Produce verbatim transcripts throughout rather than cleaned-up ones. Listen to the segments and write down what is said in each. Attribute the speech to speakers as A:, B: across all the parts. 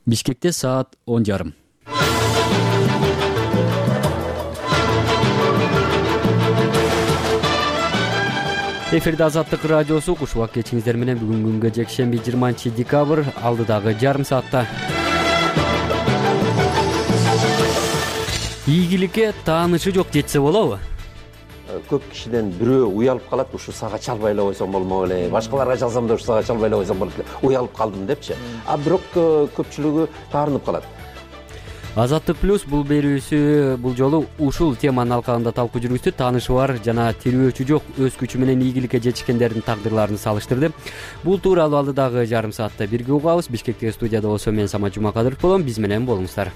A: Бишкекте саат он жарым. Эфирде Азаттык радиосу куш убак кечиңиздер менен бүгүн күнгө жекшемби жыйырманчы декабрь алдыдагы жарым саатта. Ийгиликке таанышы жок жетсе болобу?
B: Көп кишиден бирөө уялып калат, ушу сага чалбай эле койсом болмок эле, башкаларга чалсам да ушу сага чалбай эле койсом болуп эле, уялып калдым депчи. А бирок көпчүлүгү таарынып калат.
A: Азаттык плюс бул берүүсү бул жолу ушул теманын алкагында талкуу жүргүздү. Таанышы бар жана тирөөчү жок өз күчү менен ийгиликке жетишкендердин тагдырларын салыштырды. Бул тууралуу алдыдагы жарым саатта бирге угабыз. Бишкектеги студияда болсо мен Самат Жумакадыров болом. Биз менен болуңуздар.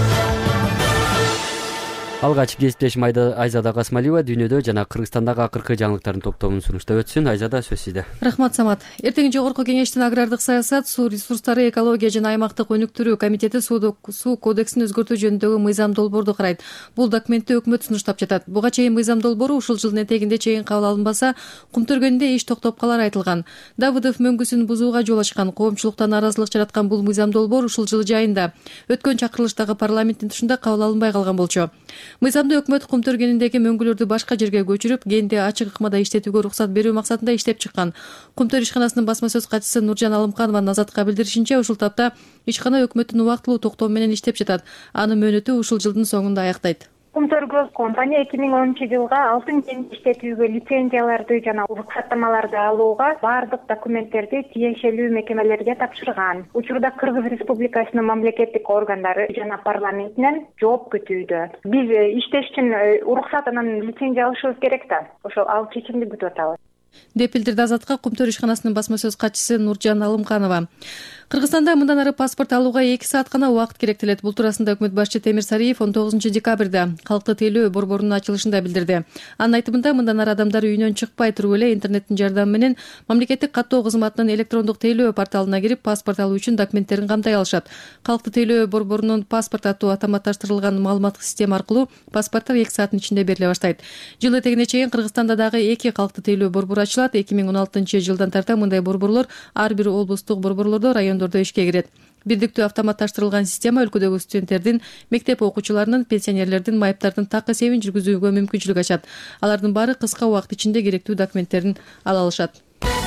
A: Алгач кесиптешим Айзада Касмалиева дүйнөдө жана Кыргызстандагы акыркы жаңылыктардын топтомун сунуштап өтсүн. Айзада, сөз сизде.
C: Рахмат, Самат. Эртең жогорку кеңештин агрардык саясат, суу ресурстары, экология жана аймактык өнүктүрүү комитети суу кодексин өзгөртүү жөнүндөгү мыйзам долбоорду карайт. Бул документти өкмөт сунуштап жатат. Буга чейин мыйзам долбоору ушул жылдын этегинде чейин кабыл алынбаса, Кумтөргөнүндө иш токтоп калары айтылган. Давыдов мөңгүсүн бузууга жол ачкан, коомчулуктан нааразылык жараткан бул мыйзам долбоор ушул жылы жайында өткөн чакырылыштагы парламенттин тушунда кабыл алынбай калган болчу. Мыйзамды өкмөт Кумтөргөнүндөгү мөңгүлөрдү башка жерге көчүрүп, кенди ачык ыкмада иштетүүгө уруксат берүү максатында иштеп чыккан. Кумтөр ишканасынын басма сөз катчысы Нуржан Алымканованын Азатка билдиришинче, ушул тапта ишкана өкмөттүн убактылуу токтоо менен иштеп жатат. Анын мөөнөтү ушул жылдын соңунда аяктайт.
D: Кумтөргөз компания эки миң онунчу жылга алтын кен иштетүүгө лицензияларды жана уруксаттамаларды алууга бардык документтерди тиешелүү мекемелерге тапшырган. Учурда Кыргыз Республикасынын мамлекеттик органдары жана парламентинен жооп күтүүдө. Биз иштеш үчүн уруксат анан лицензия алышыбыз керек да. Ошол ал чечимди күтүп атабыз,
C: деп билдирди Азатка Кумтөр ишканасынын басма сөз катчысы Нуржан Алымканова. Кыргызстанда мындан ары паспорт алууга эки саат гана убакыт керектелет. Бул туурасында өкмөт башчы Темир Сариев он тогузунчу декабрда калкты тейлөө борборунун ачылышында билдирди. Анын айтымында мындан ары адамдар үйүнөн чыкпай туруп эле интернеттин жардамы менен мамлекеттик каттоо кызматынын электрондук тейлөө порталына кирип паспорт алуу үчүн документтерин камтай алышат. Калкты тейлөө борборунун паспорт аттуу автоматташтырылган маалыматтык система аркылуу паспорттор эки сааттын ичинде бериле баштайт. Жыл этегине чейин Кыргызстанда дагы эки калкты тейлөө борбору ачылат. эки миң он алтынчы жылдан тарта мындай борборлор ар бир облустук борборлордо, райондордо ишке кирет. Бирдиктүү автоматташтырылган система өлкөдөгү студенттердин, мектеп окуучуларынын, пенсионерлердин майыптардын так эсебин жүргүзүүгө мүмкүнчүлүк ачат. Алардын баары кыска убакыт ичинде керектүү документтерин ала алышат.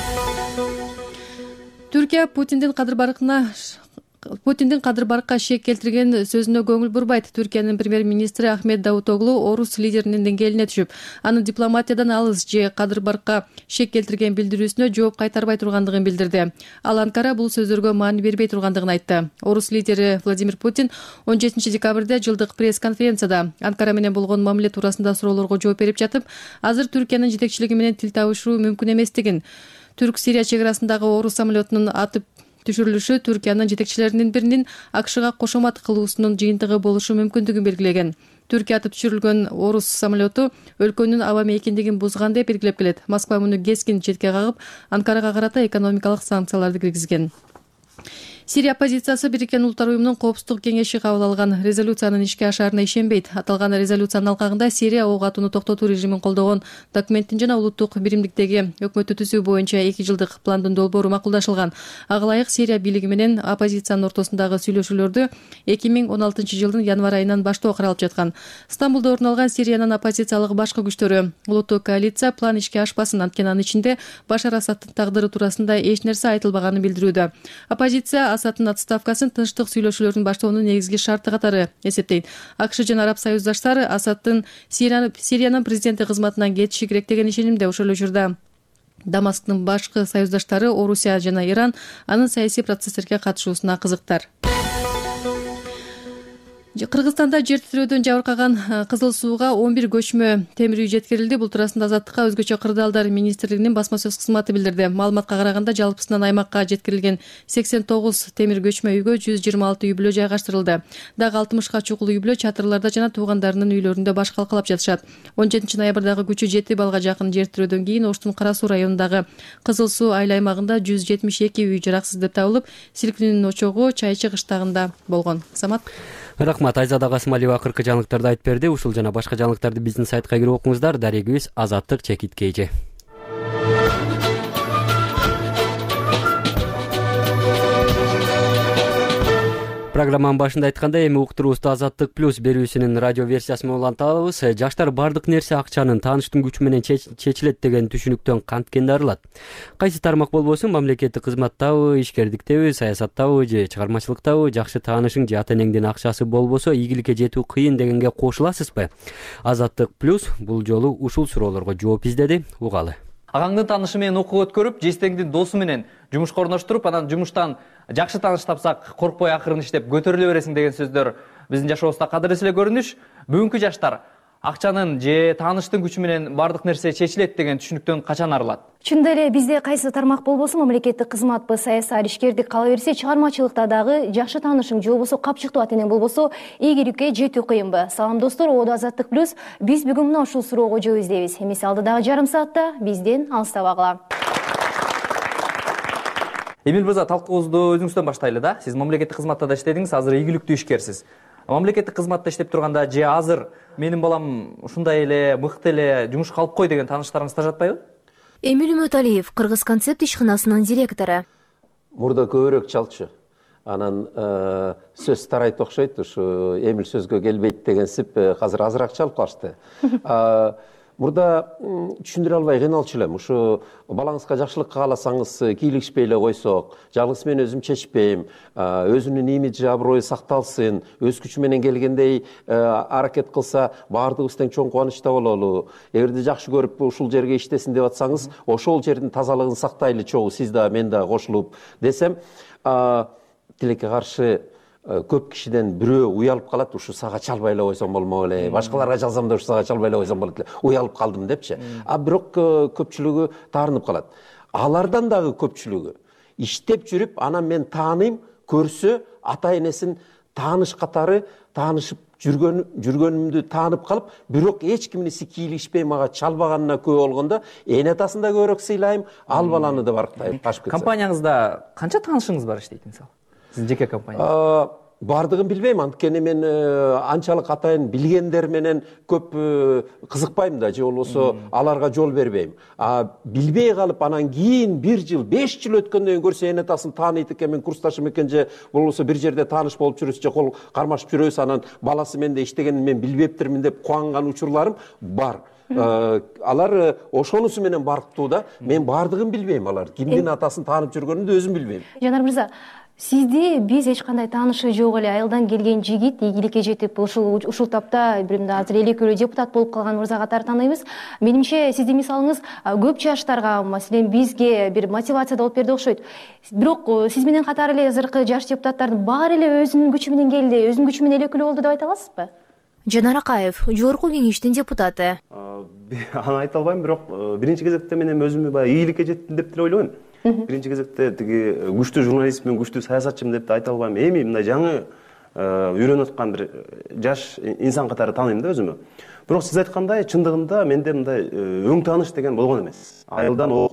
C: Түркия Путиндин кадыр баркына Путиндин кадыр баркка шек келтирген сөзүнө көңүл бурбайт. Түркиянын премьер-министри Ахмет Давутоглу орус лидеринин деңгээлине түшүп, анын дипломатиядан алыс же кадыр баркка шек келтирген билдирүүсүнө жооп кайтарбай тургандыгын билдирди. Ал Анкара бул сөздөргө маани бербей тургандыгын айтты. Орус лидери Владимир Путин он жетинчи декабрда жылдык пресс-конференцияда Анкара менен болгон мамиле туурасында суроолорго жооп берип жатып, азыр Түркиянын жетекчилиги менен тил табышуу мүмкүн эместигин, Түрк-Сирия чек арасындагы орус самолетунун атып түшүрүлүшү Түркиянын жетекчилеринин биринин АКШга кошомат кылуусунун жыйынтыгы болушу мүмкүндүгүн белгилеген. Түркия атып түшүрүлгөн орус самолету өлкөнүн аба мейкиндигин бузган деп белгилеп келет. Москва муну кескин четке кагып, Анкарага карата экономикалык санкцияларды киргизген. Сирия оппозициясы Бириккен Улуттар уюмунун коопсуздук кеңеши кабыл алган резолюциянын ишке ашаарына ишенбейт. Аталган резолюциянын алкагында Сирия ок атууну токтотуу режимин колдогон документтин жана улуттук биримдиктеги өкмөттү түзүү боюнча эки жылдык пландын долбоору макулдашылган. Ага ылайык Сирия бийлиги менен оппозициянын ортосундагы сүйлөшүүлөрдү эки миң он алтынчы жылдын январь айынан баштоо каралып жаткан. Стамбулда орун алган Сириянын оппозициялык башкы күчтөрү улуттук коалиция план ишке ашпасын, анткени анын ичинде Башар Асадтын тагдыры туурасында эч нерсе айтылбаганын билдирүүдө. Оппозиция Асадтын отставкасын тынчтык сүйлөшүүлөрүн баштоонун негизги шарты катары эсептейт. АКШ жана араб союздаштары Асадтын Сириянын президенти кызматынан кетиши керек деген ишенимде. Ошол эле учурда Дамасктын башкы союздаштары Орусия жана Иран анын саясий процесстерге катышуусуна кызыктар. Кыргызстанда жер титирөөдөн жабыркаган Кызыл Сууга он бир көчмө темир үй жеткирилди. Бул туурасында Азаттыкка өзгөчө кырдаалдар министрлигинин басма сөз кызматы билдирди. Маалыматка караганда жалпысынан аймакка жеткирилген сексен тогуз темир көчмө үйгө жүз жыйырма алты үй бүлө жайгаштырылды. Дагы алтымышка чукул үй бүлө чатырларда жана туугандарынын үйлөрүндө баш калкалап жатышат. он жетинчи ноябрдагы күчү жети балга жакын жер титирөөдөн кийин Оштун Кара Суу районундагы Кызыл Суу айыл аймагында жүз жетимиш эки үй жараксыз деп табылып, силкинүүнүн очогу Чайчы кыштагында болгон. Самат.
A: Рахмат. Айзада Касмалиева акыркы жаңылыктарды айтып берди. Ушул жана башка жаңылыктарды биздин сайтка кирип окуңуздар. Дарегибиз Азаттык чекит кж. Программанын башында айткандай, эми уктуруубузду Азаттык плюс берүүсүнүн радио версиясы менен улантабыз. Жаштар бардык нерсе акчанын тааныштын күчү менен чечилет деген түшүнүктөн канткенде арылат. Кайсы тармак болбосун, мамлекеттик кызматтабы, ишкердиктеби, саясаттабы же чыгармачылыктабы жакшы таанышың же ата энеңдин акчасы болбосо ийгиликке жетүү кыйын дегенге кошуласызбы? Азаттык плюс бул жолу ушул суроолорго жооп издеди. Угалы.
E: Агаңдын таанышы менен окуу өткөрүп, жестеңдин досу менен жумушка орноштуруп, анан жумуштан жакшы тааныш тапсак, коркпой акырын иштеп көтөрүлө бересиң деген сөздөр биздин жашообузда кадырлуу эле көрүнүш. Бүгүнкү жаштар акчанын же тааныштын күчү менен бардык нерсе чечилет деген түшүнүктөн качан арылат?
F: Чындап эле бизде кайсы тармак болбосун, мамлекеттик кызматпы, саясат, ишкердик кала берсе, чыгармачылыкта дагы жакшы таанышың же болбосо капчыктуу ата энең болбосо ийгиликке жетүү кыйынбы? Салам достор, Оодо Азаттык плюс. Биз бүгүн мына ушул суроого жооп издейбиз. Эмесе алдыдагы жарым саатта бизден алыстабагыла.
E: Эмил мырза, талкуубузду өзүңүздөн баштайлы да. Сиз мамлекеттик кызматта да иштедиңиз, азыр ийгиликтүү ишкерсиз. Мамлекеттик кызматта иштеп турганда же азыр менин балам ушундай эле мыкты эле жумушка алып кой деген тааныштарыңызда жатпайбы?
F: Эмил Үмөталиев, Кыргыз концепт ишканасынын директору.
B: Мурда көбүрөөк чалчу. Анан сөз тарайт окшойт, ушу Эмил сөзгө келбейт дегенсип азыр азыраак чалып калышты. Мурда түшүндүрө албай кыйналчу элем. Ушу балаңызга жакшылык кааласаңыз, кийлигишпей эле койсок, жалгыз мен өзүм чечпейм, өзүнүн имиджи, аброю сакталсын, өз күчү менен келгендей аракет кылса, баардыгыбыз тең чоң кубанычта бололу. Эгерде жакшы көрүп ушул жерге иштесин деп атсаңыз, ошол жердин тазалыгын сактайлы чогуу, сиз да мен да кошулуп десем, тилекке каршы көп кишиден бирөө уялып калат, ушу сага чалбай эле койсом болмок эле, башкаларга жалсам да ушу сага чалбай эле койсом болот эле, уялып калдым депчи. А бирок көпчүлүгү таарынып калат. Алардан дагы көпчүлүгү иштеп жүрүп, анан мен тааныйм, көрсө ата энесин тааныш катары таанышып жүргөн жүргөнүмдү таанып калып, бирок эч кимниси кийлигишпей мага чалбаганына күбө болгондо, эне атасын да көбүрөөк сыйлайм, ал баланы да барктайм.
E: Компанияңызда канча таанышыңыз бар иштейт мисалы? Сиздин жеке компания?
B: Бардыгын билбейм, анткени мен анчалык атайын билгендер менен көп кызыкпайм да, же болбосо аларга жол бербейм. А билбей калып, анан кийин бир жыл, беш жыл өткөндөн кийин көрсө эне атасын тааныйт экен, мен курсташым экен, же болбосо бир жерде тааныш болуп жүрүбүз, же кол кармашып жүрөбүз, анан баласы менде иштегенин мен билбептирмин деп кубанган учурларым бар. Алар ошонусу менен барктуу да, мен бардыгын билбейм, алар кимдин атасын таанып жүргөнүн өзүм билбейм.
F: Жанар мырза, сизди биз эч кандай таанышы жок эле айылдан келген жигит ийгиликке жетип, ушул ушул тапта биримде азыр элүү экөөлүү депутат болуп калган мырза катары тааныйбыз. Менимче сиздин мисалыңыз көп жаштарга, маселен бизге бир мотивация болуп берди окшойт. Бирок сиз менен катары эле азыркы жаш депутаттардын баары эле өзүнүн күчү менен келди, өзүнүн күчү менен элүү экөөлүү болду деп айта аласызбы? Жанар Акаев, жогорку кеңештин депутаты.
G: Аны айта албайм, бирок биринчи кезекте мен эми өзүмү баягы ийгиликке жеттим деп деле ойлойм. Биринчи кезекте тиги күчтүү журналистмин, күчтүү саясатчымын деп айта албайм. Эми мындай жаңы үйрөнүп аткан бир жаш инсан катары тааныйм да өзүмө. Бирок сиз айткандай, чындыгында менде мындай өң тааныш деген болгон эмес. Айылдан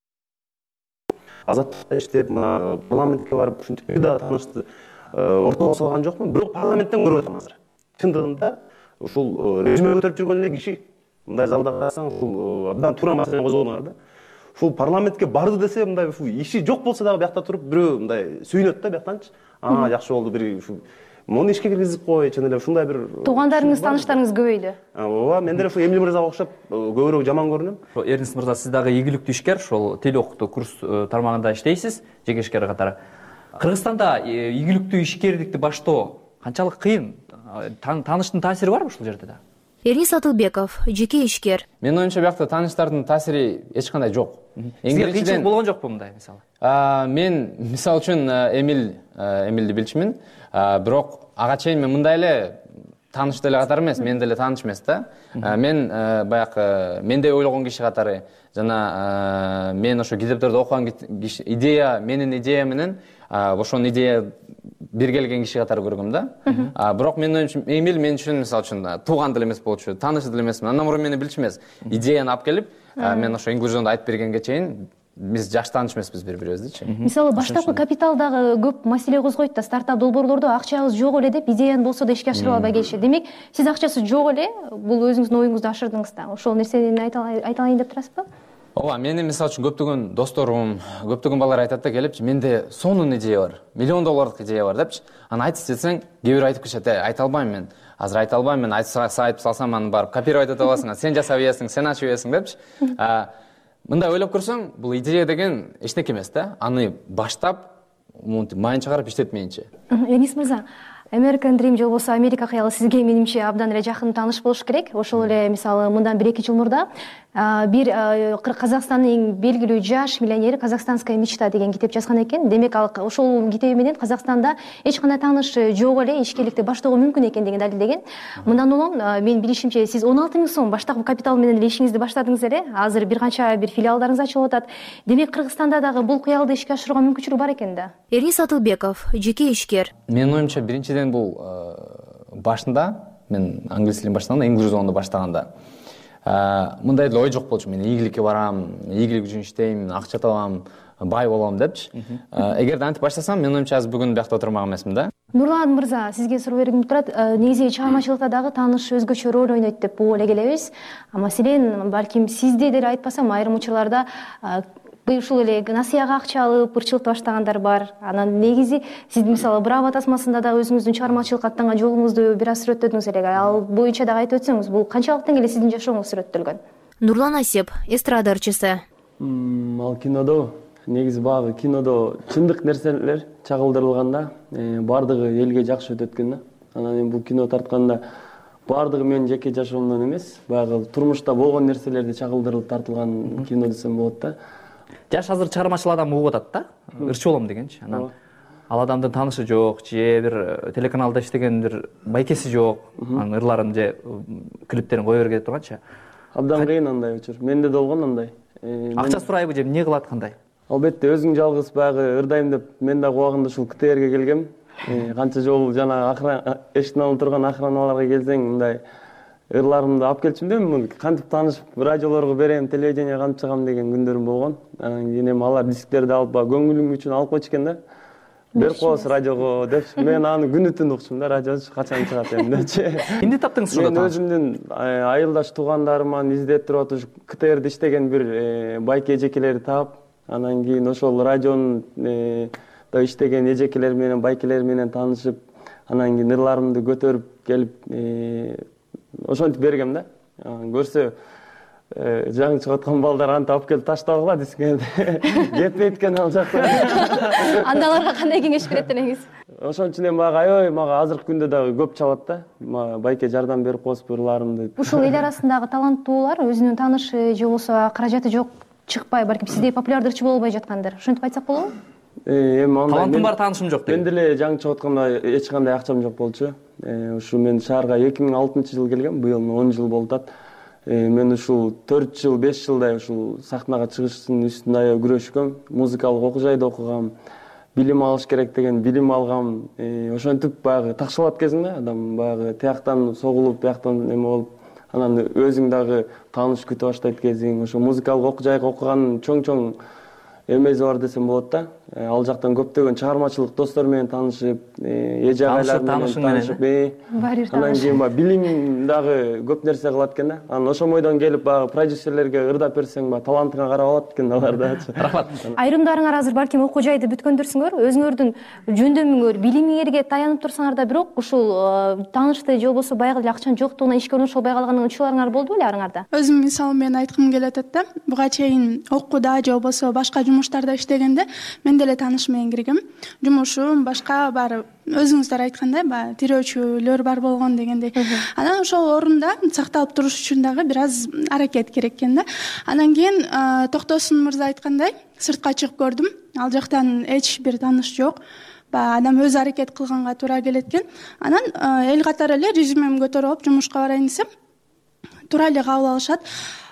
G: Азаттыкта иштеп, парламентке барып, ушинтип да таанышты ортого салган жокмун, бирок парламенттен көрүп атам азыр. Чындыгында ушул режиме көтөрүп жүргөн эле киши, мындай залда карасаң, ушул абдан туура маселени козгогондар да. Ушул парламентке барды десе, мындай ушул иши жок болсо дагы биякта туруп бирөө мындай сүйүнөт да бияктанчы. Аа, жакшы болду, бир ушул мону ишке киргизип кой, чын эле ушундай бир
F: туугандарыңыз, тааныштарыңыз көбөйдү.
G: Ооба, мен деле ушул Эмил мырзага окшоп көбүрөөк жаман көрүнөм.
E: Эрнис мырза, сиз дагы ийгиликтүү ишкер, ошол тил окутуу курс тармагында иштейсиз, жеке ишкер катары. Кыргызстанда ийгиликтүү ишкердикти баштоо канчалык кыйын? Тааныштын таасири барбы ушул жерде да?
F: Эрнис Атылбеков, жеке ишкер.
H: Менин оюмча биякта тааныштардын таасири эч кандай жок.
E: Сизге кыйынчылык болгон жокпу мындай мисалы?
H: Мен мисалы үчүн Эмил Эмилди билчүмүн, бирок ага чейин мен мындай эле тааныш деле катары эмес, мен деле тааныш эмес да. Мен баягы мендей ойлогон киши катары, жана мен ошо китептерди окуган идея, менин идея менен ошонун идея бир келген киши катары көргөм да. Бирок менин оюмча Эмил мен үчүн мисалы үчүн тууган деле эмес болчу, тааныш деле эмесмин. Андан мурун мени билчү эмес. Идеяны алып келип, мен ошо инклюзионду айтып бергенге чейин биз жакшы тааныш эмеспиз бири-бирибиздичи.
F: Мисалы баштапкы капиталдагы көп маселе козгойт да, стартап долбоорлордо акчабыз жок эле деп идеяны болсо да ишке ашырып албай келишет. Демек, сиз акчасы жок эле, бул өзүңүздүн оюңузду ашырдыңыз да. Ошол нерсени айта алайын деп турасызбы?
H: ооба менин мисалы үчүн көптөгөн досторум көптөгөн балдар айтат да келипчи менде сонун идея бар миллион доллардык идея бар депчи анан айтсы десең кээ бирөө айтып кетишет айта албайм мен азыр айта албайм мен айтып айтып салсам аны барып копировать эте аласың сен жасап ийесиң сен ачып ийесиң депчи мындай ойлоп көрсөң бул идея деген эчтеке эмес да аны баштап монтип майын чыгарып иштетмейинче.
F: Энис мырза, American Dream же болбосо Америка кыялы сизге менимче абдан эле жакын тааныш болуш керек. Ошол эле мисалы мындан бир эки жыл мурда бир Казакстандын эң белгилүү жаш миллионери «Казахстанская мечта» деген китеп жазган экен. Демек ал ошол китеби менен Казакстанда эч кандай тааныш жок эле ишкерликти баштоого мүмкүн экендигин далилдеген. Мындан улам мен билишимче сиз он алты миң сом баштапкы капитал менен эле ишиңизди баштадыңыз эле. Азыр бир канча бир филиалдарыңыз ачылып атат. Демек Кыргызстанда дагы бул кыялды ишке ашырууга мүмкүнчүлүк бар экен да.
I: Эрнис Атылбеков, жеке ишкер.
H: Менин оюмча биринчиден бул башында мен англис тилин баштаганда English Zone'ду баштаганда мындай эле ой жок болчу. Мен ийгиликке барам, ийгилик үчүн иштейм, акча табам, бай болом депчи. Эгерде антип баштасам, менин оюмча азыр бүгүн биякта отурмак эмесмин да.
F: Нурлан мырза, сизге суроо бергим турат. Негизи чыгармачылыкта дагы тааныш өзгөчө роль ойнойт деп ойлой келебиз. Маселен, балким сизде деле айтпасам, айрым учурларда ушул эле насыяга акча алып ырчылыкты баштагандар бар. Анан негизи сиз мисалы Браво тасмасында дагы өзүңүздүн чыгармачылыкка аттанган жолуңузду бир аз сүрөттөдүңүз эле. Ал боюнча дагы айтып өтсөңүз, бул канчалык деңгээлде сиздин жашооңуз сүрөттөлгөн?
I: Нурлан Асеп, эстрада ырчысы.
J: Ал кинодо негизи баягы кинодо чындык нерселер чагылдырылганда баардыгы элге жакшы өтөт экен да. Анан мен бул кино тартканда баардыгы менин жеке жашоомдон эмес, баягы турмушта болгон нерселерди чагылдырылып тартылган кино десем болот да.
E: Жаш азыр чыгармачыл адам угуп атат да, ырчы болом дегенчи. Анан ал адамдын таанышы жок, же бир телеканалда иштеген бир байкеси жок, анын ырларын же клиптерин кое берге турганчы.
J: Абдан кыйын андай учур. Менде да болгон андай.
E: Акча сурайбы же эмне кылат кандай?
J: Албетте өзүң жалгыз баягы ырдайм деп мен дагы убагында ушул КТРге келгем. Канча жолу жана эшиктин алдында турган охраналарга келсең, мындай ырларымды алып келчүм да, кантип таанышып радиолорго берем, телевидениеге кантип чыгам деген күндөрүм болгон. Анан кийин алар дисктерди алып, көңүлүм үчүн алып койчу экен да. Берип коебуз радиого деп, мен аны күнү түн укчумун да, радиочу качан чыгат эми депчи.
E: Эмне таптыңыз ушунда?
J: Мен өзүмдүн айылдаш туугандарыман издеп туруп атып, КТРде иштеген бир байке эжекелерди таап, анан кийин ошол радионун да иштеген эжекелер менен, байкелер менен таанышып, анан кийин ырларымды көтөрүп келип ошентип бергем да. Көрсө жаңы чыгып аткан балдар антип алып келип таштабагыла дескен. Кетпейт экен ал жакта.
F: Анда аларга кандай кеңеш берет элеңиз?
J: Ошон үчүн эми мага аябай мага азыркы күндө дагы көп чалат да. Мага байке жардам берип коесуз ырларымды.
F: Ушул эл арасындагы таланттуулар өзүнүн таанышы же болбосо каражаты жок чыкпай, балким сиздей популярдуу ырчы боло албай жаткандар. Ошентип айтсак болобу?
J: Эми андай
E: талантым бар, таанышым жок деген.
J: Мен деле жаңы чыгып атканда эч кандай акчам жок болчу. Ушу мен шаарга эки миң алтынчы жылы келгем, быйыл он жыл болуп атат. Мен ушул төрт жыл, беш жылдай ушул сахнага чыгыштын үстүндө аябай күрөшкөм. Музыкалык окуу жайда окугам, билим алыш керек деген билим алгам. Ошентип баягы такшалат кезинде адам баягы тияктан согулуп, бияктан эме болуп, анан өзүң дагы тааныш күтө баштайт кезиң. Ошо музыкалык окуу жайга окуган чоң-чоң эмези бар десем болот да. Ал жактан көптөгөн чыгармачылык достор менен таанышып, эже агайлар менен таанышып, анан кийин баягы билим дагы көп нерсе кылат экен да. Анан ошол бойдон келип баягы продюсерлерге ырдап берсең, баягы талантыңа карап алат экен алар да.
E: Рахмат.
F: Айрымдарыңар азыр балким окуу жайды бүткөндүрсүңөр, өзүңөрдүн жөндөмүңөр, билимиңерге таянып турсаңар да, бирок ушул таанышты же болбосо баягы эле акчанын жоктугуна ишке орношо албай калган учурларыңар болду беле арыңарда?
K: Өзүм мисалы мен айткым келип атат да. Буга чейин окууда же болбосо башка жумуштарда иштегенде мен деле тааныш менен киргем. Жумушум башка баары өзүңүздөр айткандай, баягы тирөөчүлөр бар болгон дегендей. Анан ошол орунда сакталып туруш үчүн дагы бир аз аракет керек экен да. Анан кийин Токтосун мырза айткандай, сыртка чыгып көрдүм. Ал жактан эч бир тааныш жок. Баягы адам өз аракет кылганга туура келет экен. Анан эл катары эле резюмемди көтөрүп алып жумушка барайын десем, туура эле кабыл алышат.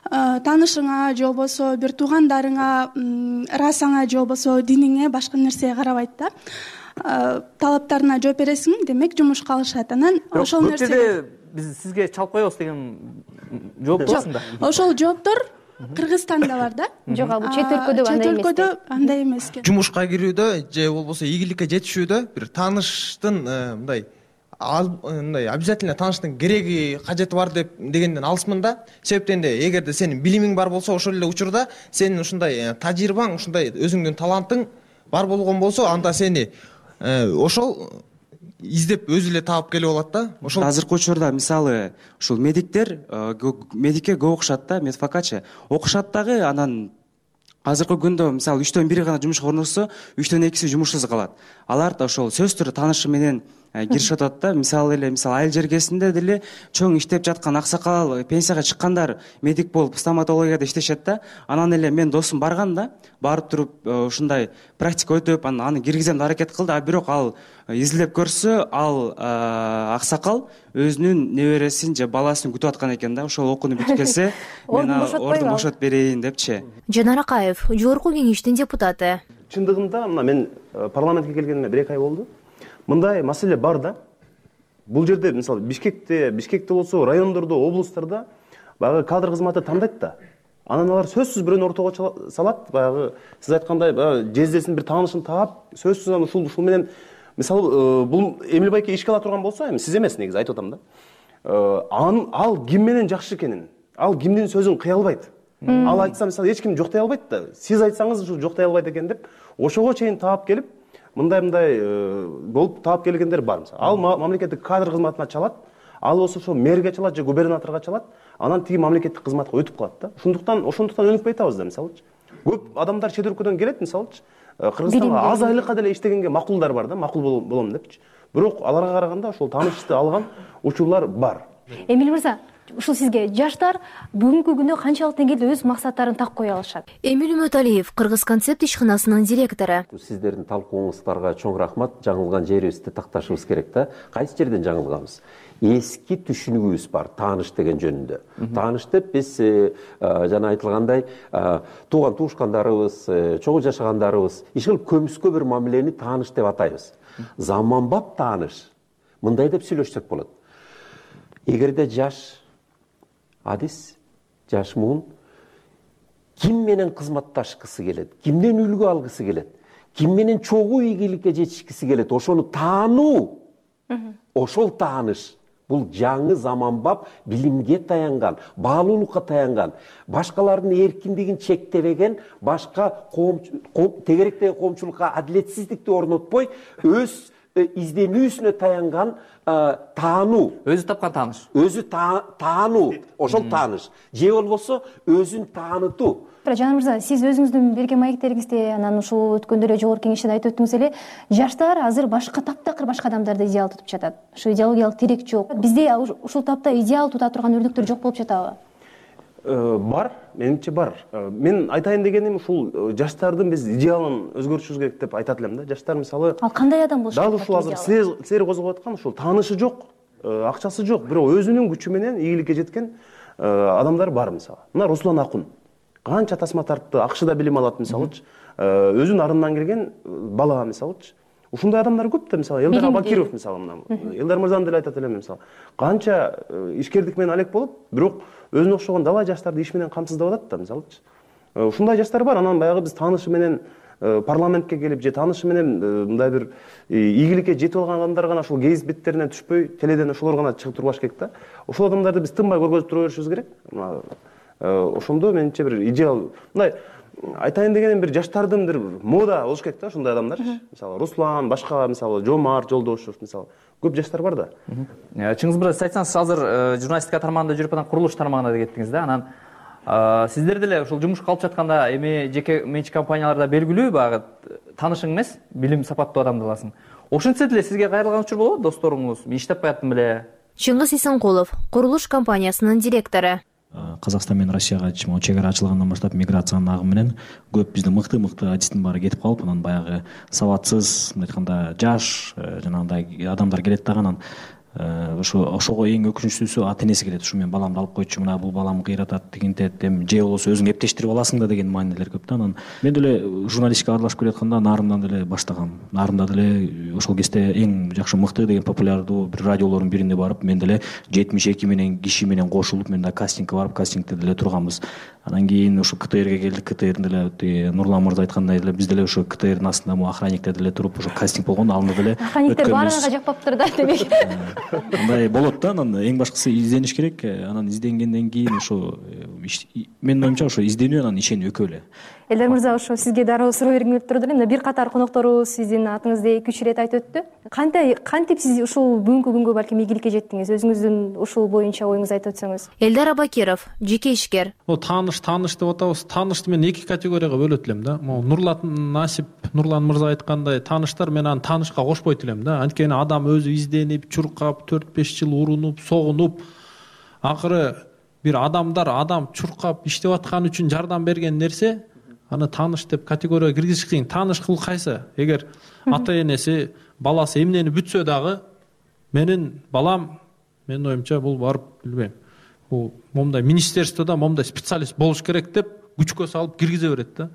K: Таанышыңа же болбосо бир туугандарыңа, расаңа же болбосо диниңе, башка нерсеге карабайт да. Талаптарына жооп бересиң, демек жумушка алышат. Анан ошол нерсе
E: биз сизге чалып коебуз деген жооп болсун да.
K: Ошол жооптор Кыргызстанда бар да.
F: Жок, ал чет өлкөдө андай эмес.
K: Чет өлкөдө андай эмес экен.
L: Жумушка кирүүдө же болбосо ийгиликке жетишүүдө бир тааныштын мындай мындай обязательно тааныштын кереги кажети бар деп дегенден алысмын да. Себептен де эгерде сенин билимиң бар болсо, ошол эле учурда сенин ушундай тажрыйбаң, ушундай өзүңдүн талантың бар болгон болсо, анда сени ошол издеп өзү эле таап келип алат да.
M: Ошол азыркы учурда мисалы ушул медиктер медикке көп окушат да, медфакатчы окушат дагы, анан азыркы күндө мисалы үчтөн бири гана жумушка орношсо, үчтөн экиси жумушсуз калат. Алар да ошол сөзсүз түрдө таанышы менен киришип атат да. Мисалы эле мисалы айыл жергесинде деле чоң иштеп жаткан аксакал, пенсияга чыккандар медик болуп стоматологияда иштешет да. Анан эле мен досум барган да, барып туруп ушундай практика өтүп, анан аны киргизем деп аракет кылды, а бирок ал изилдеп көрсө, ал аксакал өзүнүн небересин же баласын күтүп аткан экен да. Ошол окууну бүтүп келсе, мен ордун бошотуп берейин депчи.
I: Жанар Акаев, жогорку кеңештин депутаты.
G: Чындыгында мына мен парламентке келгениме бир эки ай болду. Мындай маселе бар да. Бул жерде мисалы Бишкекте, Бишкекте болсо, райондордо, облустарда баягы кадр кызматы тандайт да. Анан алар сөзсүз бирөөнү ортого салат, баягы сиз айткандай баягы жездесин бир таанышын таап, сөзсүз ушул ушул менен мисалы бул Эмил байке ишке ала турган болсо, эми сиз эмес негизи айтып атам да. Ал ким менен жакшы экенин, ал кимдин сөзүн кыя албайт. Ал айтса мисалы эч ким жоктой албайт да. Сиз айтсаңыз ушу жоктой албайт экен деп, ошого чейин таап келип, мындай-мындай болуп таап келгендер бар. Ал мамлекеттик кадр кызматына чалат, ал болсо ошо мэрге чалат же губернаторго чалат, анан тиги мамлекеттик кызматка өтүп калат да. Ошондуктан ошондуктан өнүкпөй атабыз да, мисалычы. Көп адамдар чет өлкөдөн келет, мисалычы. Кыргызстанга аз айлыкка деле иштегенге макулдар бар да, макул болом депчи. Бирок аларга караганда ошол таанышты алган учурлар бар.
F: Эмил мырза, ушул сизге жаштар бүгүнкү күндө канчалык деңгээлде өз максаттарын так кое алышат?
I: Эмил Үмөталиев, Кыргыз концепт ишканасынын директору.
B: Сиздердин талкууңуздарга чоң рахмат. Жаңылган жерибизди такташыбыз керек да. Кайсы жерден жаңылганбыз? Эски түшүнүгүбүз бар тааныш деген жөнүндө. Тааныш деп биз жана айтылгандай тууган туушкандарыбыз, чогуу жашагандарыбыз иш кылып көмүскө бир мамилени тааныш деп атайбыз. Заманбап тааныш мындай деп сүйлөшсөк болот. Эгерде жаш адис, жаш муун ким менен кызматташкысы келет, кимден үлгү алгысы келет, ким менен чогуу ийгиликке жетишкиси келет, ошону таануу, ошол тааныш. Бул жаңы заманбап билимге таянган, баалуулукка таянган, башкалардын эркиндигин чектебеген, башка тегеректеги коомчулукка адилетсиздикти орнотпой, өз изденүүсүнө таянган таануу.
E: Өзү тапкан тааныш.
B: Өзү таануу, ошол тааныш. Же болбосо өзүн таанытуу.
F: Жанар мырза, сиз өзүңүздүн берген маектериңизде, анан ушул өткөндө эле жогорку кеңештен айтып өттүңүз эле, жаштар азыр башка таптакыр башка адамдарды идеал тутуп жатат. Ушу идеологиялык тирек жок. Бизде ушул тапта идеал тута турган өрнөктөр жок болуп жатабы?
G: Бар, менимче бар. Мен айтайын дегеним ушул жаштардын биз идеалын өзгөртүшүбүз керек деп айтат элем да. Жаштар мисалы
F: Ал кандай адам болуш керек?
G: Дал ушул азыр силер козгоп аткан ушул таанышы жок, акчасы жок, бирок өзүнүн күчү менен ийгиликке жеткен адамдар бар мисалы. Мына Руслан Акун канча тасма тартты, акшыда билим алат мисалычы. Өзүнүн арындан келген бала мисалычы. Ушундай адамдар көп да, мисалы Элдар Абакиров мисалы мына. Элдар мырзаны деле айтат элем мисалы. Канча ишкердик менен алек болуп, бирок өзүнө окшогон далай жаштарды иш менен камсыздап атат да, мисалычы. Ушундай жаштар бар. Анан баягы биз таанышы менен парламентке келип же таанышы менен мындай бир ийгиликке жетип алган адамдар гана ушул гейз беттерине түшпөй, теледен ошолор гана чыгып турбаш керек да. Ошол адамдарды биз тынбай көргөзүп тура беришибиз керек. Ошондо менимче бир идеал, мындай айтайын дегеним бир жаштардын бир мода болуш керек да, ушундай адамдар. Мисалы Руслан, башка мисалы Жомарт Жолдошов мисалы көп жаштар бар да.
E: Чыңгыз мырза, сиз айтсаңыз, азыр журналистика тармагында жүрүп анан курулуш тармагына да кеттиңиз да. Анан сиздер деле ушул жумушка алып жатканда эми жеке менчик компанияларда белгилүү баягы таанышың эмес, билим сапаттуу адамды аласың. Ошентсе деле сизге кайрылган учур болобу, досторуңуз, мен иштеп каяттым беле?
I: Чыңгыз Исенкулов, курулуш компаниясынын директору.
N: Казакстан менен Россияга чыгып чек ара ачылгандан баштап миграциянын агымы менен көп биздин мыкты-мыкты адистин баары кетип калып, анан баягы сабатсыз, мындай айтканда жаш жанагындай адамдар келет да, анан ошо ошого эң өкүнүчтүүсү ата энеси келет. Ушу мен баламды алып койчу, мына бул балам кыйратат, тигинтет, эми же болбосо өзүң эптештирип аласың да деген маанилер көп да. Анан мен деле журналистикага аралашып келатканда нарымдан деле баштагам. Нарымда деле ошол кезде эң жакшы мыкты деген популярдуу бир радиолордун бирине барып, мен деле жетимиш эки менен киши менен кошулуп, мен да кастингке барып, кастингде деле турганбыз. Анан кийин ушу КТРге келдик. КТРдин деле Нурлан мырза айткандай эле биз деле ошо КТРдин астында могу охранниктер деле туруп ошо кастинг болгон, алынып эле
F: охранниктер баарыга жакпаптыр да демек.
N: Мындай болот да. Анан эң башкысы издениш керек. Анан изденгенден кийин ошо менин оюмча ошо изденүү анан ишенүү экөө эле.
F: Элдар мырза, ошо сизге дароо суроо бергим келип турду эле. Мына бир катар конокторубуз сиздин атыңызды эки үч ирет айтып өттү. Кантип кантип сиз ушул бүгүнкү күнгө балким ийгиликке жеттиңиз? Өзүңүздүн ушул боюнча оюңузду айтып өтсөңүз.
I: Элдар Абакиров, жеке ишкер.
O: О тааныш тааныш деп атабыз. Таанышты мен эки категорияга бөлөт элем да. Могу Нурлан Насип, Нурлан мырза айткандай тааныштар, мен аны таанышка кошпойт элем да. Анткени адам өзү изденип, чуркап, төрт беш жыл урунуп, согунуп, акыры бир адамдар адам чуркап иштеп аткан үчүн жардам берген нерсе, аны тааныш деп категорияга киргизиш кыйын. Тааныш бул кайсы? Эгер ата энеси баласы эмнени бүтсө дагы, менин балам, менин оюмча бул барып билбейм. Бул момундай министерстводо момундай специалист болуш керек деп күчкө салып киргизе берет да.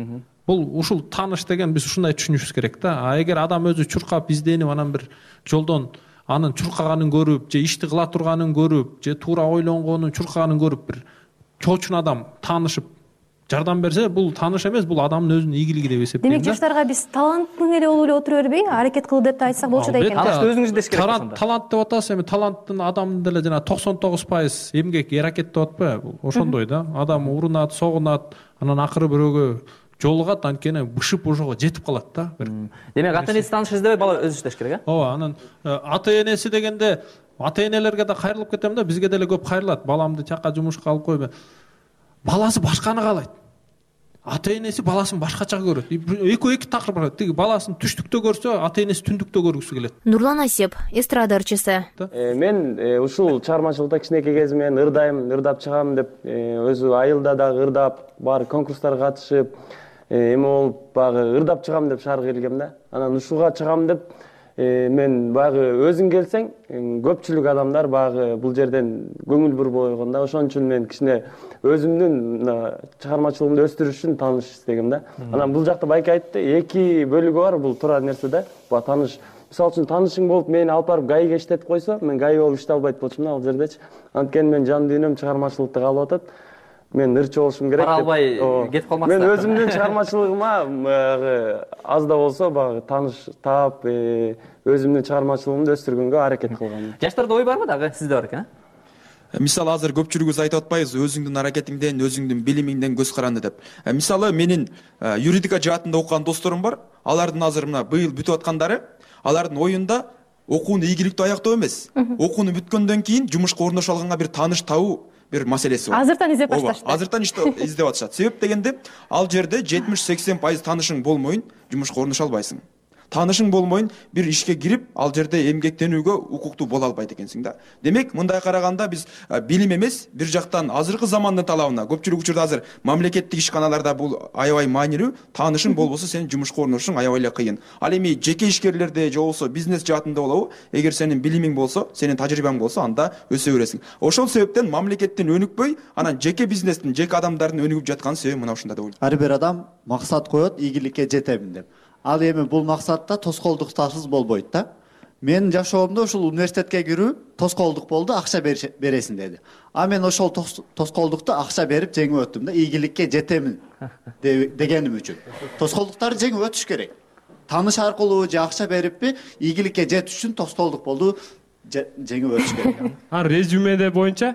O: Бул ушул тааныш деген биз ушундай түшүнүшүбүз керек да. А эгер адам өзү чуркап изденип, анан бир жолдон анын чуркаганын көрүп, же ишти кыла турганын көрүп, же туура ойлонгонун, чуркаганын көрүп бир чоочун адам таанышып жардам берсе, бул тааныш эмес, бул адамдын өзүнүн ийгилиги деп эсептейм да. Демек
F: жаштарга биз таланттың эле болуп эле отура бербей, аракет кыл деп айтсак болчу да экен.
E: Таанышты өзүңүз деш керек
O: болсо. Талант деп атасыз, эми таланттын адамдын деле жана токсон тогуз пайыз эмгек, аракет деп атпайбы? Ошондой да. Адам урунат, согунат, анан акыры бирөөгө жолугат, анткени бышып ошого жетип калат да.
E: Демек ата энеси тааныш издебей бала өзү иштеш керек, э?
O: Ооба, анан ата энеси дегенде ата энелерге да кайрылып кетем да, бизге деле көп кайрылат. Баламды чакка жумушка алып койбой. Баласы башканы каалайт. Ата энеси баласын башкача көрөт. Экөө эки такыр бар. Тиги баласын түштүктө көрсө, ата энеси түндүктө көргүсү келет.
I: Нурлан Асип, эстрада ырчысы.
J: Мен ушул чыгармачылыкта кичинекей кезимден ырдайм, ырдап чыгам деп, өзү айылда дагы ырдап, бар конкурстарга катышып, эме болуп багы ырдап чыгам деп шаарга келгем да. Анан ушуга чыгам деп мен багы өзүң келсең, көпчүлүк адамдар багы бул жерден көңүл буруп койгон да. Ошон үчүн мен кичине өзүмдүн чыгармачылыгымды өстүрүш үчүн тааныш издегем да. Анан бул жакта байке айтты, эки бөлүгү бар бул туура нерсе да. Ба тааныш, мисалы үчүн таанышың болуп мени алып барып ГАИге иштетип койсо, мен ГАИ болуп иштей албайт болчумун ал жердечи. Анткени мен жан дүйнөм чыгармачылыкта калып атат. Мен ырчы болушум керек деп.
E: Пара албай кетип калмаксыздар.
J: Мен өзүмдүн чыгармачылыгыма аз да болсо багы тааныш таап, өзүмдүн чыгармачылыгымды өстүргөнгө аракет кылгам.
E: Жаштарда ой барбы дагы? Сизде бар экен, э?
P: Мисалы азыр көпчүлүгүбүз айтып атпайбыз, өзүңдүн аракетиңден, өзүңдүн билимиңден көз каранды деп. Мисалы менин юридика жаатында окуган досторум бар. Алардын азыр мына быйыл бүтүп аткандары, алардын оюнда окууну ийгиликтүү аяктоо эмес. Окууну бүткөндөн кийин жумушка орношо алганга бир тааныш табуу бир маселеси бар.
F: Азыртан издеп башташты.
P: Азыртан издеп атышат. Себеп дегенде, ал жерде жетимиш сексен пайыз таанышың болмойын, жумушка орношо албайсың. Таанышың болмойын, бир ишке кирип, ал жерде эмгектенүүгө укуктуу боло албайт экенсиң да. Демек, мындай караганда биз билим эмес, бир жактан азыркы замандын талабына, көпчүлүк учурда азыр мамлекеттик ишканаларда бул аябай маанилүү, таанышың болбосо сенин жумушка орношуң аябай эле кыйын. Ал эми жеке ишкерлерде же болбосо бизнес жаатында болобу, эгер сенин билимиң болсо, сенин тажрыйбаң болсо, анда өсө бересиң. Ошол себептен мамлекеттин өнүкпөй, анан жеке бизнестин, жеке адамдардын өнүгүп жаткан себеби мына ушунда деп ойлойм.
Q: Ар бир адам максат коет, ийгиликке жетемин деп. Ал эми бул максатта тоскоолдуктарсыз болбойт да. Мен жашоомдо ушул университетке кирүү тоскоолдук болду, акча бересиң деди. А мен ошол тоскоолдукту акча берип жеңип өттүм да, ийгиликке жетемин дегеним үчүн. Тоскоолдуктарды жеңип өтүш керек. Тааныш аркылуу же акча бериппи, ийгиликке жетиш үчүн тоскоолдук болду, жеңип өтүш керек.
R: А резюмеде боюнча,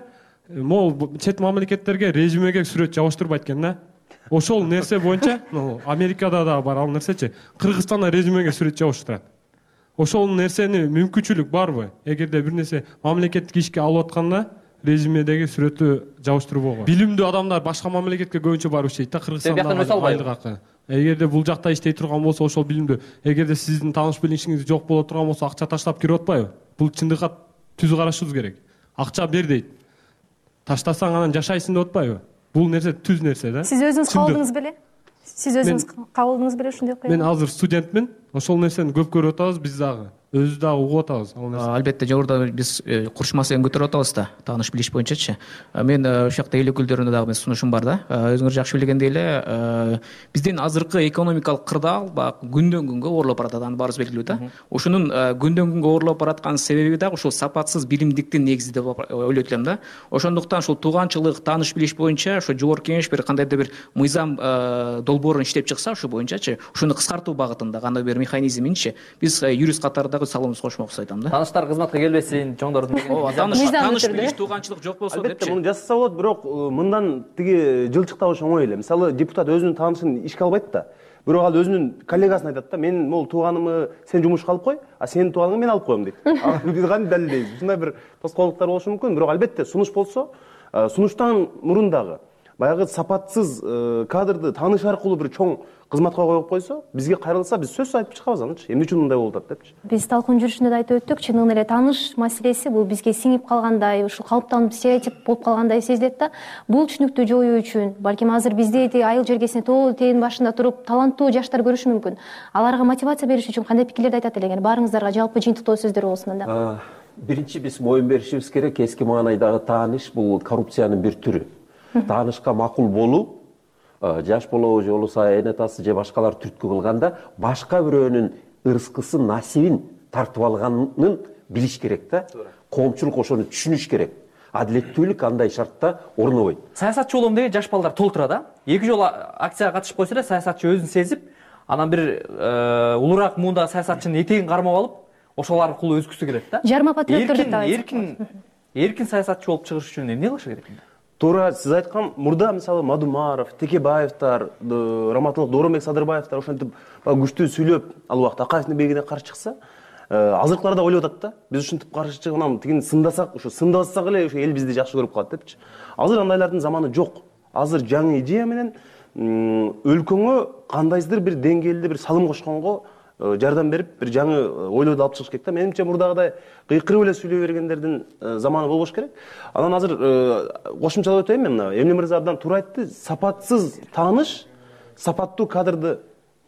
R: могу чет мамлекеттерге резюмеге сүрөт жабыштырбайт экен да. Ошол нерсе боюнча, Америкада да бар ал нерсечи, Кыргызстанда резюмеге сүрөт жабыштырат. Ошол нерсени мүмкүнчүлүк барбы? Эгерде бир нерсе мамлекеттик ишке алып атканда резюмедеги сүрөттү жабыштырбоого. Билимдүү адамдар башка мамлекетке көбүнчө барып иштейт да, Кыргызстанда айлык акы. Эгерде бул жакта иштей турган болсо, ошол билимдүү, эгерде сиздин тааныш билишиңиз жок боло турган болсо, акча таштап кирип атпайбы? Бул чындыкка түз карашыбыз керек. Акча бер дейт. Таштасаң анан жашайсың деп атпайбы? Бул нерсе түз нерсе да.
F: Сиз өзүңүз кабылдыңыз беле? Сиз өзүңүз кабылдыңыз беле ушундай окуяны?
R: Мен азыр студентмин. Ошол нерсени көп көрүп атабыз биз дагы. өзүбүз дагы угуп атабыз ал нерсе.
S: Албетте жогоруда биз курч маселени көтөрүп атабыз да, тааныш билиш боюнчачы. Мен ушул жакта эл өкүлдөрүнө дагы мен сунушум бар да. Өзүңөр жакшы билгендей эле биздин азыркы экономикалык кырдаал баягы күндөн күнгө оорлоп баратат, аны баарыбыз белгилүү да. Ошонун күндөн күнгө оорлоп бараткан себеби дагы ушул сапатсыз билимдиктин негизи деп ойлойт элем да. Ошондуктан ушул тууганчылык, тааныш билиш боюнча ошо жогорку кеңеш бир кандайдыр бир мыйзам долбоорун иштеп чыкса ушул боюнчачы, ушуну кыскартуу багытында кандай бир механизминчи биз юрист катардагы салымыбызды кошмокчу айтам да.
E: Тааныштар кызматка келбесин, чоңдордун
S: тааныш тааныш билиш, тууганчылык жок болсо депчи.
G: Албетте муну жасаса болот, бирок мындан тиги жылчыктабыш оңой эле. Мисалы депутат өзүнүн таанышын ишке албайт да. Бирок ал өзүнүн коллегасына айтат да, мен могул тууганымы сен жумушка алып кой, а сенин тууганыңды мен алып коем дейт. Биз кантип далилдейбиз? Ушундай бир тоскоолдуктар болушу мүмкүн, бирок албетте сунуш болсо, сунуштан мурун дагы баягы сапатсыз кадрды тааныш аркылуу бир чоң кызматка коюп койсо, бизге кайрылса биз сөзсүз айтып чыгабыз анычы. Эмне үчүн мындай болуп атат депчи.
F: Биз талкуун жүрүшүндө да айтып өттүк, чынын эле тааныш маселеси бул бизге сиңип калгандай, ушул калыптанып стереотип болуп калгандай сезилет да. Бул түшүнүктү жоюу үчүн, балким азыр бизде айыл жергесине тоо тээдин башында туруп таланттуу жаштар көрүшү мүмкүн. Аларга мотивация бериш үчүн кандай пикирлерди айтат элеңер? Баарыңыздарга жалпы жыйынтыктоо сөздөр болсун анда.
B: Биринчи биз моюн беришибиз керек, эски маанайдагы тааныш бул коррупциянын бир түрү. Таанышка макул болуу, жаш болобу же болбосо эне атасы же башкалар түрткү кылганда башка бирөөнүн ырыскысын, насибин тартып алганын билиш керек да. Коомчулук ошону түшүнүш керек. Адилеттүүлүк андай шартта орнобойт.
E: Саясатчы болом деген жаш балдар толтура да. Эки жолу акцияга катышып койсо эле саясатчы өзүн сезип, анан бир улураак муундагы саясатчынын этегин кармап алып, ошол аркылуу өзгүсү келет да.
F: Жарма патриоттор деп
E: атайт. Эркин, эркин саясатчы болуп чыгыш үчүн эмне кылыш керек?
G: Туура сиз айткан мурда мисалы Мадумаров, Текебаевтар, Раматылык Доромбек Садырбаевтар ошентип күчтүү сүйлөп ал убакта Акаевдин бегине каршы чыкса, азыркылар да ойлоп атат да. Биз ушинтип каршы чыгып анан тигин сындасак, ушу сындасак эле ошо эл бизди жакшы көрүп калат депчи. Азыр андайлардын заманы жок. Азыр жаңы идея менен өлкөңө кандайдыр бир деңгээлде бир салым кошконго жардам берип, бир жаңы ойлойду алып чыгыш керек да. Менимче мурдагыдай кыйкырып эле сүйлөй бергендердин заманы болбош керек. Анан азыр кошумчалап өтөйүн мен мына Эмне мырза абдан туура айтты. Сапатсыз тааныш сапаттуу кадрды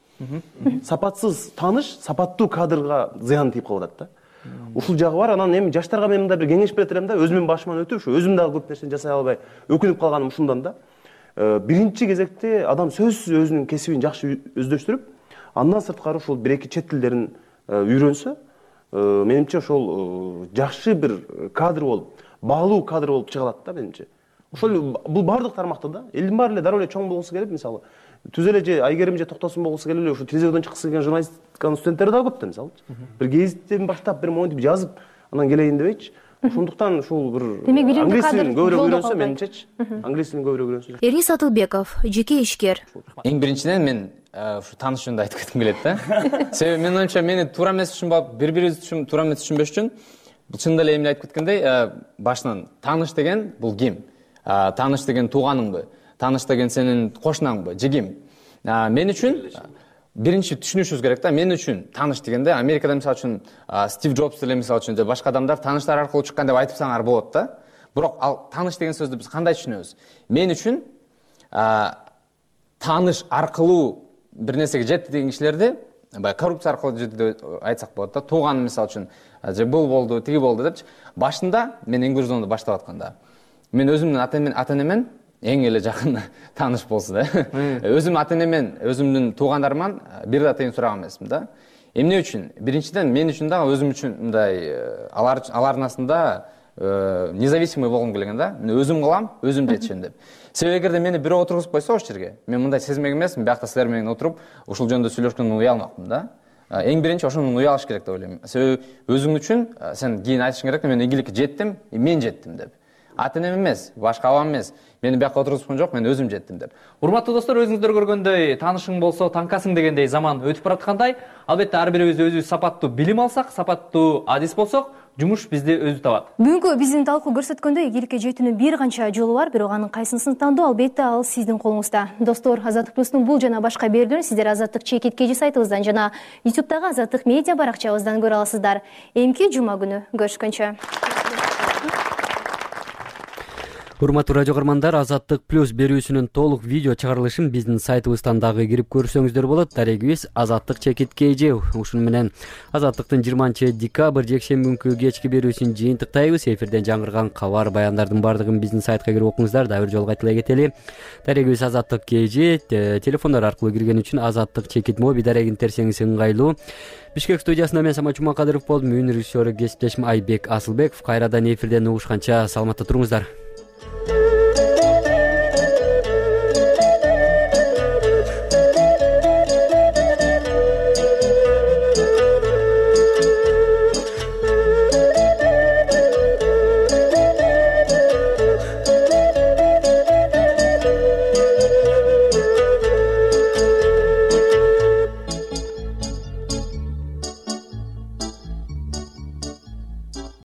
G: сапатсыз тааныш сапаттуу кадрга зыян тийип калып атат да. Ушул жагы бар. Анан эми жаштарга мен мындай бир кеңеш берет элем да, өзүмдүн башыман өтүп, ушу өзүм дагы көп нерсени жасай албай өкүнүп калганым ушундан да. Биринчи кезекте адам сөзсүз өзүнүн кесибин жакшы өздөштүрүп, андан сырткары ушул бир эки чет тилдерин үйрөнсө, менимче ошол жакшы бир кадр болуп, баалуу кадр болуп чыга алат да менимче. Ошол бул бардык тармакта да. Элдин баары эле дароо эле чоң болгусу келип, мисалы, түз эле же Айгерим же Токтосун болгусу келип эле ушу телевизордон чыккысы келген журналистиканын студенттери дагы көп да, мисалы. Бир гезиттен баштап бир монтип жазып, анан келейин дебейчи. Ошондуктан ушул бир англис тилин көбүрөөк үйрөнсө, менимчечи. Англис тилин көбүрөөк үйрөнсө.
I: Эрис Атылбеков, жеке ишкер.
H: Эң биринчиден мен ушу тааныш жөнүндө айтып кетким келет да. Себеби менин оюмча мени туура эмес түшүнүп, бири-бирибизди түшүнүп, туура эмес түшүнбөш үчүн бул чынында эле эмне айтып кеткендей, башынан тааныш деген бул ким? Тааныш деген тууганыңбы? Тааныш деген сенин кошунаңбы? Же ким? Мен үчүн биринчи түшүнүшүбүз керек да. Мен үчүн тааныш дегенде Америкада мисалы үчүн Стив Джобс эле мисалы үчүн же башка адамдар тааныштар аркылуу чыккан деп айтып саңар болот да. Бирок ал тааныш деген сөздү биз кандай түшүнөбүз? Мен үчүн тааныш аркылуу бир нерсеге жетти деген кишилерди баягы коррупция аркылуу жетти деп айтсак болот да. Тууган мисалы үчүн же бул болду, тиги болду депчи. Башында мен Энгүрзондо баштап атканда мен өзүмдүн ата-энемен эң эле жакын тааныш болсу да. Өзүм ата-энемен, өзүмдүн туугандарыман бир да тыйын сураган эмесмин да. Эмне үчүн? Биринчиден мен үчүн дагы өзүм үчүн мындай алар алардын астында независимый болгум келген да. Мен өзүм кылам, өзүм жетишем деп. Себеби эгерде мени бирөө отургузуп койсо ошол жерге, мен мындай сезмек эмесмин, биякта силер менен отуруп ушул жөнүндө сүйлөшкөндөн уялмакмын да. Эң биринчи ошондон уялыш керек деп ойлойм. Себеби өзүң үчүн сен кийин айтышың керек, мен ийгиликке жеттим, мен жеттим деп. Ата-энем эмес, башка абам эмес. Мени биякка отургузгон жок, мен өзүм жеттим деп.
E: Урматтуу достор, өзүңүздөр көргөндөй, таанышың болсо танкасың дегендей заман өтүп бараткандай, албетте ар бирибиз өзүбүз сапаттуу билим алсак, сапаттуу адис болсок, жумуш бизди өзү табат.
F: Бүгүнкү биздин талкуу көрсөткөндөй ийгиликке жетүүнүн бир канча жолу бар, бирок анын кайсысын тандоо албетте ал сиздин колуңузда. Достор, Азаттык плюстун бул жана башка берүүлөрүн сиздер Азаттык чекит кежи сайтыбыздан жана ютубтагы Азаттык медиа баракчабыздан көрө аласыздар. Эмки жума күнү көрүшкөнчө.
A: Урматтуу радио көрөрмандар, Азаттык плюс берүүсүнүн толук видео чыгарылышын биздин сайтыбыздан дагы кирип көрсөңүздөр болот. Дарегибиз Азаттык чекит кей же. Ушуну менен Азаттыктын жыйырманчы декабрь жекшемби күнкү кечки берүүсүн жыйынтыктайбыз. Эфирден жаңырган кабар баяндардын баардыгын биздин сайтка кирип окуңуздар. Дагы бир жолу кайталай кетели. Дарегибиз Азаттык кей же. Телефондар аркылуу кирген үчүн Азаттык чекит моби дарегин терсеңиз ыңгайлуу. Бишкек студиясында мен Самат Жумакадыров болдум. Мүйүн режиссеру кесиптешим Айбек Асылбеков. Кайрадан эфирден угушканча саламатта туруңуздар.